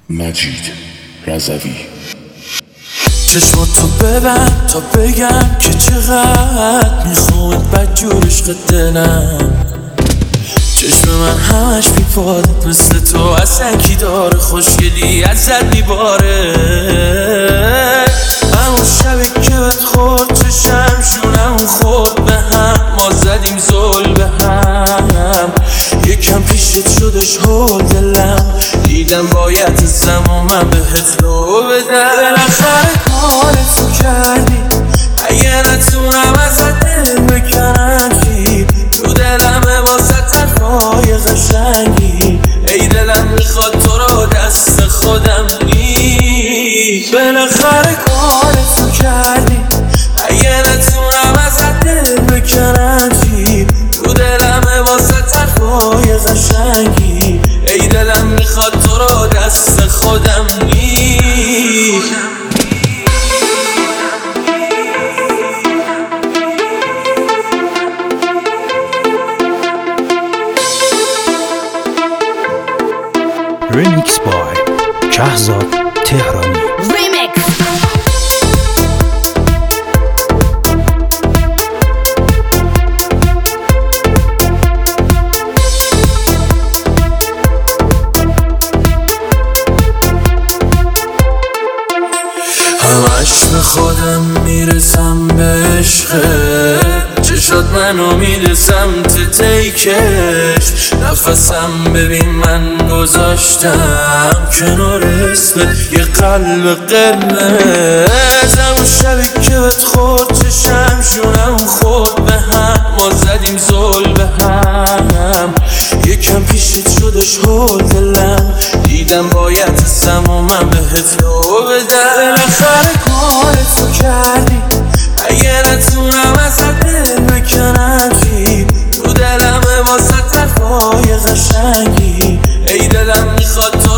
مجید رضوی. چشماتو ببند تا بگم که چقدر میخوام بدجور عشق دلم. چشم من همش بیپاده مثل تو اصلا کی داره، خوشگلی ازت میباره. همون شبی که بهت خورد چشم شونم خورد به هم، ما زدیم زل به هم. یکم پیشت شدش هول دلم، دیدم باید زمان من بهت رو بدم. بالاخره کارتو کردی، اگه نتونم ازت دل بکنم چی؟ تو دلمه واسه حرفای قشنگی، ای دلم میخواد تو رو دست خودم نی. بالاخره کارتو کردی، اگه نتونم ازت دل بکنم چی؟ تو دلمه واسه حرفای قشنگی، ای دلم میخواد تو رو دست خودم نی. Remix by Shahzad Tehrani. Remix. همش به خودم میرسم به عشقت، چشات منو میده سمت تیکش. نفسم ببین من گذاشتم کنار اسمت یه قلب قرمز. همون شبی که بهت خورد چشم شونم خورد به هم، ما زدیم زل به هم. یکم پیشت شدش هول دلم، دیدم باید زمان من بهت رو بدم. بالاخره کارتو کردی، اگه نتونم ازت دل بکنم چی؟ تو دلمه واسه حرفای قشنگی، ای دلم میخواد تو